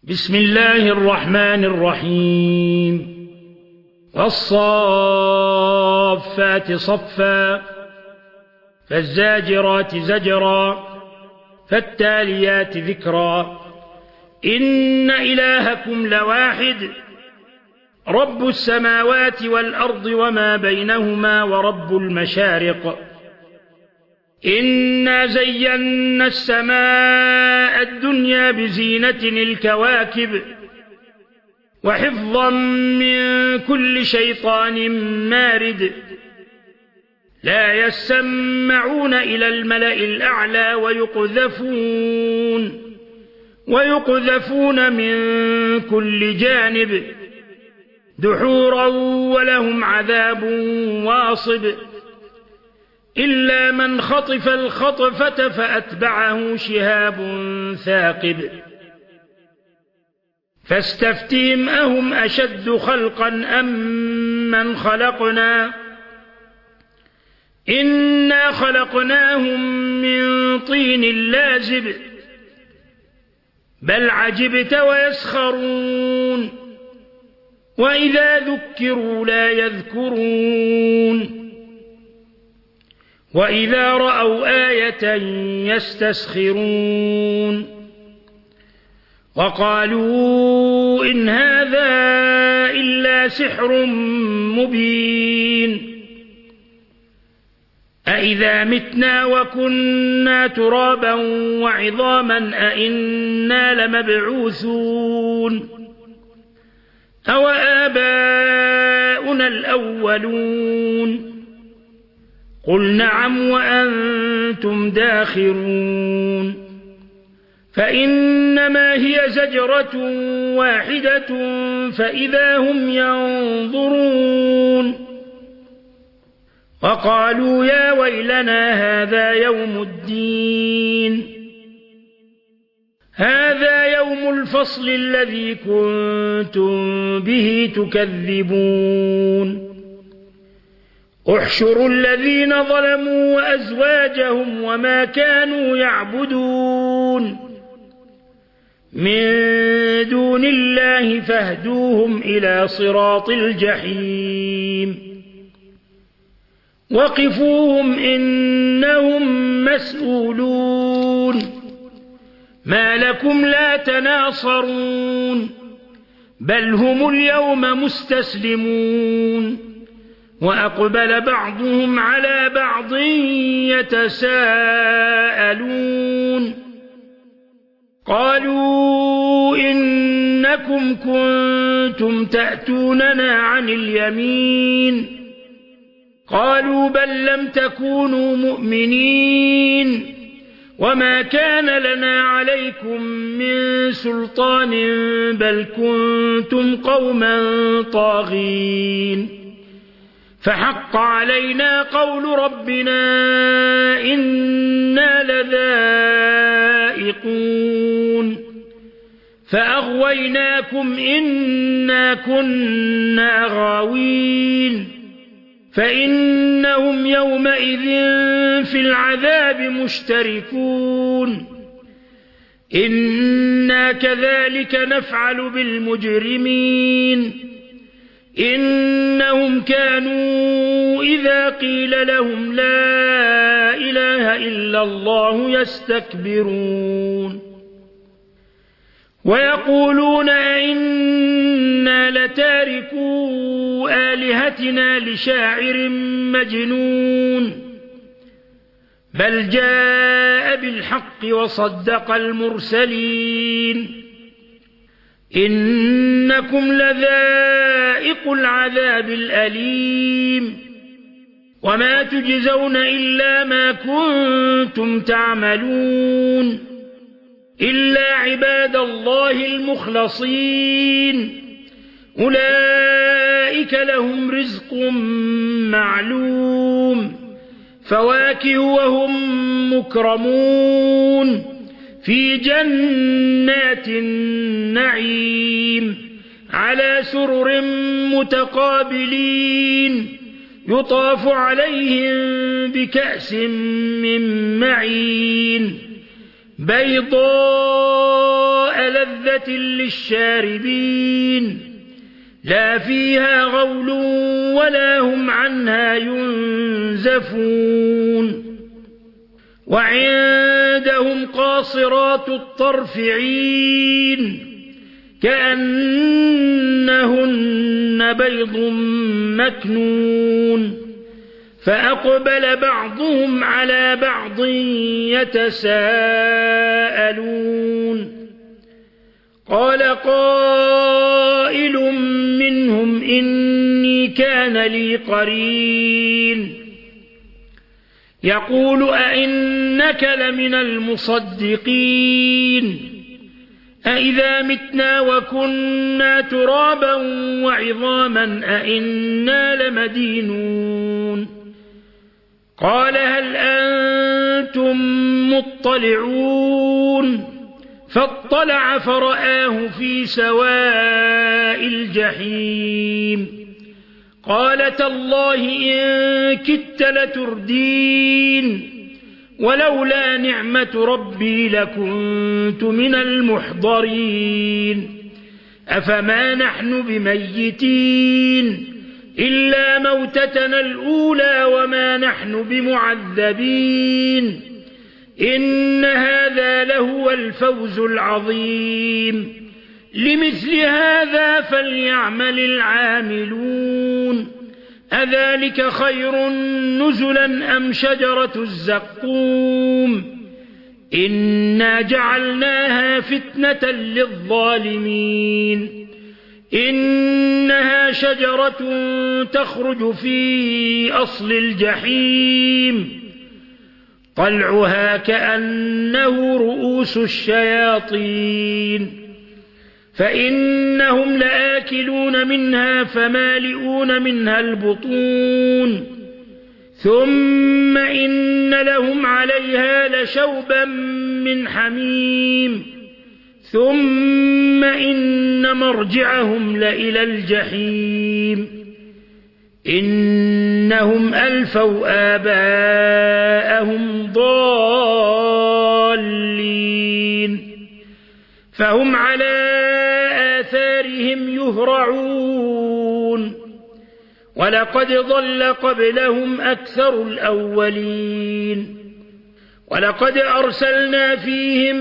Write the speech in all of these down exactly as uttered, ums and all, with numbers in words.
بسم الله الرحمن الرحيم والصافات صفا فالزاجرات زجرا فالتاليات ذكرا إن إلهكم لواحد رب السماوات والأرض وما بينهما ورب المشارق إنا زينا السماء الدنيا بزينة الكواكب وحفظا من كل شيطان مارد لا يسمعون إلى الملأ الأعلى ويقذفون ويقذفون من كل جانب دحورا ولهم عذاب واصب إلا من خطف الخطفة فأتبعه شهاب ثاقب فاستفتهم أهم أشد خلقا أم من خلقنا إنا خلقناهم من طين لازب بل عجبت ويسخرون وإذا ذكروا لا يذكرون وإذا رأوا آية يستسخرون وقالوا إن هذا إلا سحر مبين أإذا متنا وكنا ترابا وعظاما أإنا لمبعوثون أو آباؤنا الأولون قل نعم وأنتم داخرون فإنما هي زجرة واحدة فإذا هم ينظرون وقالوا يا ويلنا هذا يوم الدين هذا يوم الفصل الذي كنتم به تكذبون احشروا الذين ظلموا وأزواجهم وما كانوا يعبدون من دون الله فاهدوهم إلى صراط الجحيم وقفوهم إنهم مسؤولون ما لكم لا تناصرون بل هم اليوم مستسلمون وأقبل بعضهم على بعض يتساءلون قالوا إنكم كنتم تأتوننا عن اليمين قالوا بل لم تكونوا مؤمنين وما كان لنا عليكم من سلطان بل كنتم قوما طاغين فحق علينا قول ربنا إنا لذائقون فأغويناكم إنا كنا غاوين فإنهم يومئذ في العذاب مشتركون إنا كذلك نفعل بالمجرمين إنهم كانوا إذا قيل لهم لا إله إلا الله يستكبرون ويقولون أئنا لتاركو آلهتنا لشاعر مجنون بل جاء بالحق وصدق المرسلين إنكم لذائق العذاب الأليم وما تجزون إلا ما كنتم تعملون إلا عباد الله المخلصين أولئك لهم رزق معلوم فواكه وهم مكرمون في جنات النعيم على سرر متقابلين يطاف عليهم بكأس من معين بيضاء لذة للشاربين لا فيها غول ولا هم عنها ينزفون وعندهم قاصرات الطرف عين كأنهن بيض مكنون فأقبل بعضهم على بعض يتساءلون قال قائل منهم إني كان لي قرين يقول أئنك لمن المصدقين أئذا متنا وكنا ترابا وعظاما أئنا لمدينون قال هل أنتم مطلعون فاطلع فرآه في سواء الجحيم قال تالله إن كدت لتردين ولولا نعمة ربي لكنت من المحضرين أفما نحن بميتين إلا موتتنا الأولى وما نحن بمعذبين إن هذا لهو الفوز العظيم لمثل هذا فليعمل العاملون أذلك خير نزلا أم شجرة الزقوم إنا جعلناها فتنة للظالمين إنها شجرة تخرج في أصل الجحيم طلعها كأنه رؤوس الشياطين فإنهم لآكلون منها فمالئون منها البطون ثم إن لهم عليها لشوبا من حميم ثم إن مرجعهم لإلى الجحيم إنهم ألفوا آباءهم ضالين فهم على آثارهم يهرعون ولقد ضل قبلهم أكثر الأولين ولقد أرسلنا فيهم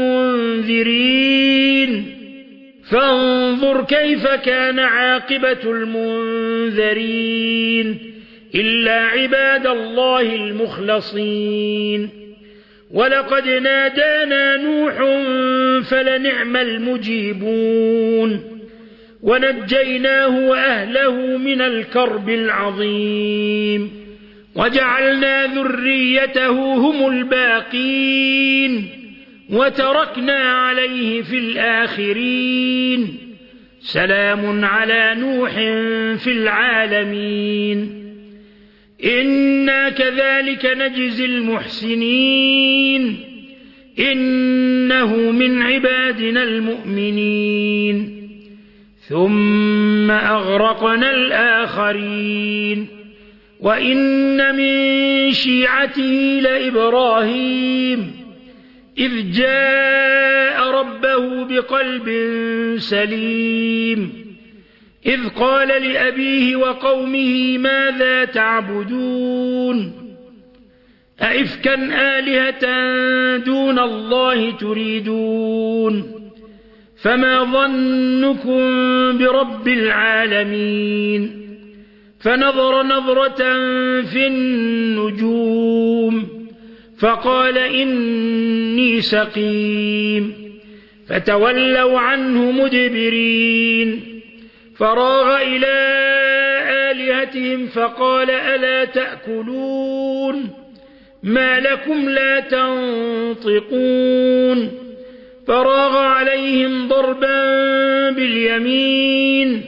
منذرين فانظر كيف كان عاقبة المنذرين إلا عباد الله المخلصين ولقد نادانا نوح فلنعم المجيبون ونجيناه وأهله من الكرب العظيم وجعلنا ذريته هم الباقين وتركنا عليه في الآخرين سلام على نوح في العالمين إنا كذلك نجزي المحسنين إنه من عبادنا المؤمنين ثم أغرقنا الآخرين وإن من شيعته لإبراهيم إذ جاء ربه بقلب سليم إذ قال لأبيه وقومه ماذا تعبدون أئفكا آلهة دون الله تريدون فما ظنكم برب العالمين فنظر نظرة في النجوم فقال إني سقيم فتولوا عنه مدبرين فراغ إلى آلهتهم فقال ألا تأكلون ما لكم لا تنطقون فراغ عليهم ضربا باليمين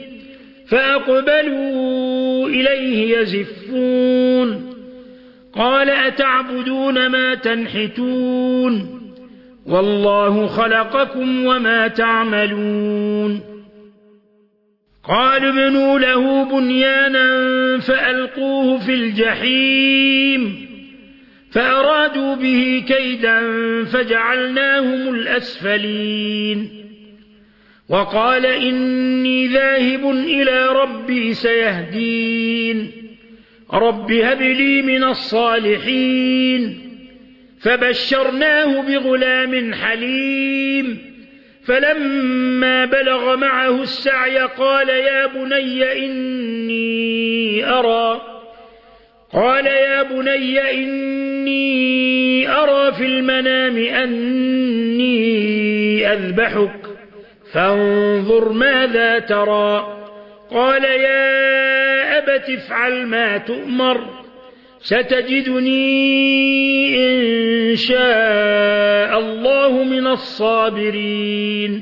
فأقبلوا إليه يزفون قال أتعبدون ما تنحتون والله خلقكم وما تعملون قالوا ابنوا له بنيانا فألقوه في الجحيم فأرادوا به كيدا فجعلناهم الأسفلين وقال إني ذاهب إلى ربي سيهدين رب هب لي من الصالحين فبشرناه بغلام حليم فلما بلغ معه السعي قال يا بني إني أرى قال يا بني إني أرى في المنام أني أذبحك فانظر ماذا ترى قال يا أبت افعل ما تؤمر ستجدني إن شاء الله من الصابرين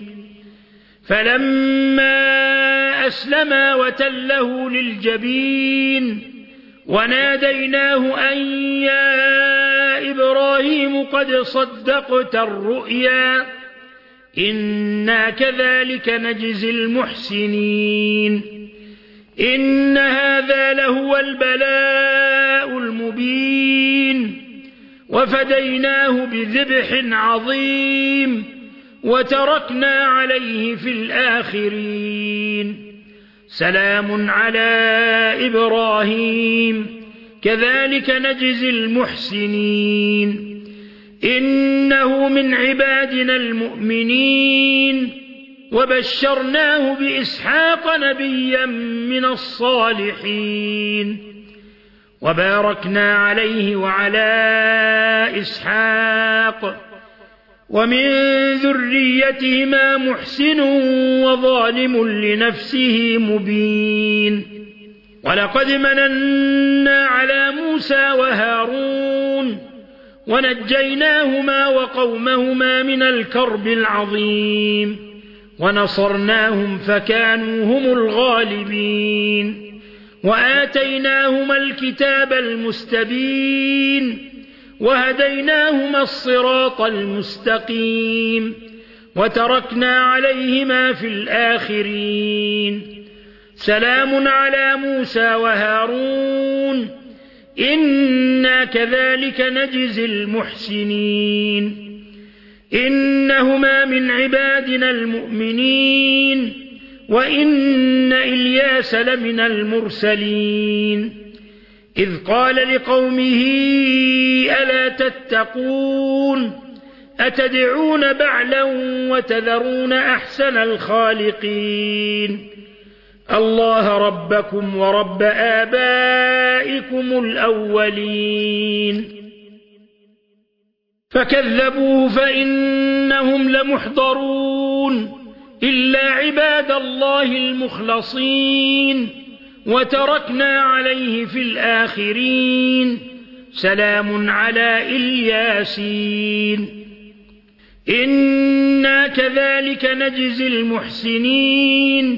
فلما أسلما وتله للجبين وناديناه أن يا إبراهيم قد صدقت الرؤيا إنا كذلك نجزي المحسنين إن هذا لهو البلاء المبين وفديناه بذبح عظيم وتركنا عليه في الآخرين سلام على إبراهيم كذلك نجزي المحسنين إنه من عبادنا المؤمنين وبشرناه بإسحاق نبيا من الصالحين وباركنا عليه وعلى إسحاق ومن ذريتهما محسن وظالم لنفسه مبين ولقد مننا على موسى وهارون ونجيناهما وقومهما من الكرب العظيم ونصرناهم فكانوا هم الغالبين وآتيناهما الكتاب المستبين وهديناهما الصراط المستقيم وتركنا عليهما في الآخرين سلام على موسى وهارون إنا كذلك نجزي المحسنين إنهما من عبادنا المؤمنين وإن إلياس لمن المرسلين إذ قال لقومه ألا تتقون أتدعون بعلا وتذرون أحسن الخالقين الله ربكم ورب آبائكم الأولين فكذبوه فإنهم لمحضرون إلا عباد الله المخلصين وتركنا عليه في الآخرين سلام على الياسين إنا كذلك نجزي المحسنين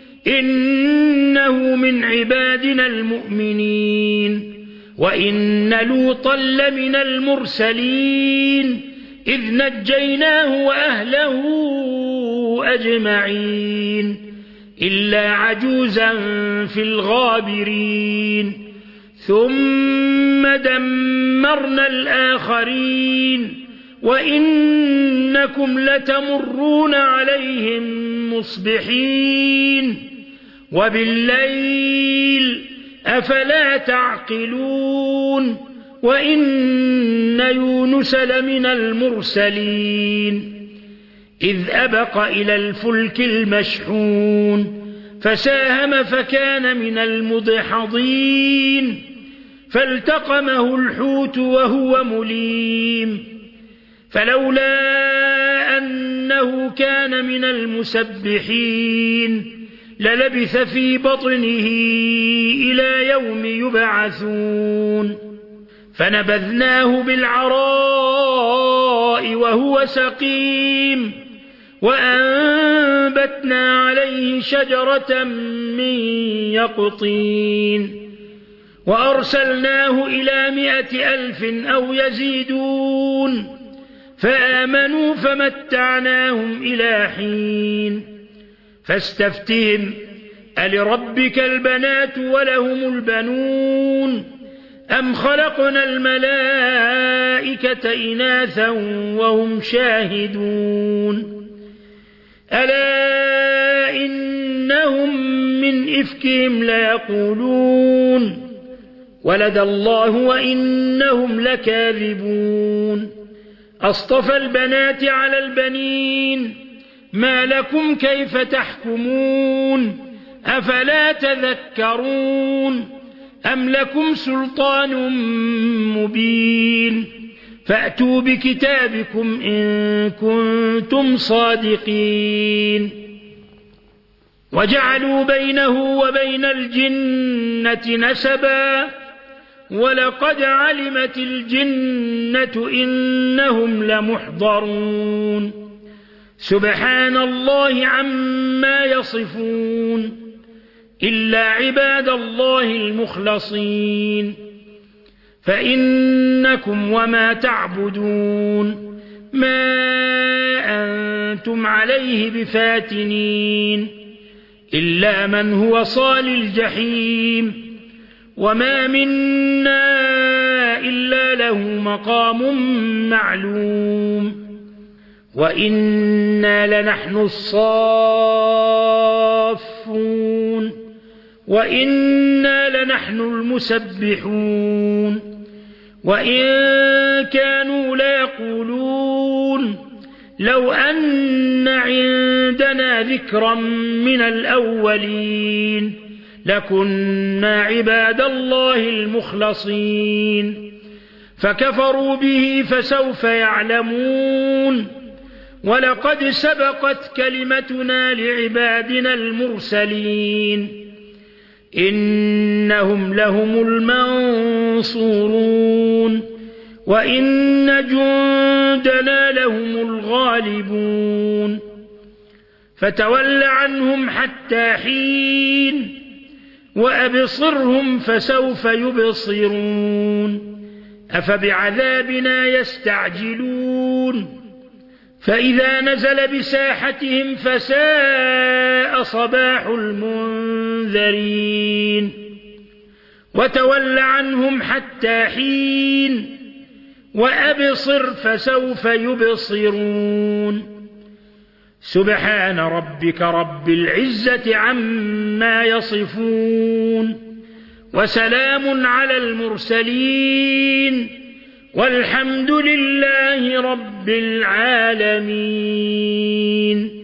إنه من عبادنا المؤمنين وإن لوطا لمن المرسلين إذ نجيناه وأهله أجمعين إلا عجوزا في الغابرين ثم دمرنا الآخرين وإنكم لتمرون عليهم مصبحين وبالليل أفلا تعقلون وإن يونس لمن المرسلين إذ أبق إلى الفلك المشحون فساهم فكان من المدحضين فالتقمه الحوت وهو مليم فلولا أنه كان من المسبحين للبث في بطنه إلى يوم يبعثون فنبذناه بالعراء وهو سقيم وأنبتنا عليه شجرة من يقطين وأرسلناه إلى مائة ألف أو يزيدون فآمنوا فمتعناهم إلى حين فاستفتهم ألربك البنات ولهم البنون أم خلقنا الملائكة إناثا وهم شاهدون ألا إنهم من إفكهم ليقولون ولد الله وإنهم لكاذبون أصطفى البنات على البنين ما لكم كيف تحكمون أفلا تذكرون أم لكم سلطان مبين فأتوا بكتابكم إن كنتم صادقين وجعلوا بينه وبين الجنة نسبا ولقد علمت الجنة إنهم لمحضرون سبحان الله عما يصفون إلا عباد الله المخلصين فإنكم وما تعبدون ما أنتم عليه بفاتنين إلا من هو صال الجحيم وما منا إلا له مقام معلوم وإنا لنحن الصافون وإنا لنحن المسبحون وإن كانوا ليقولون لو أن عندنا ذكرا من الأولين لكنا عباد الله المخلصين فكفروا به فسوف يعلمون ولقد سبقت كلمتنا لعبادنا المرسلين إنهم لهم المنصورون وإن جندنا لهم الغالبون فتول عنهم حتى حين وأبصرهم فسوف يبصرون أفبعذابنا يستعجلون فإذا نزل بساحتهم فساء صباح المنذرين وتول عنهم حتى حين وأبصر فسوف يبصرون سبحان ربك رب العزة عما يصفون وسلام على المرسلين والحمد لله رب العالمين.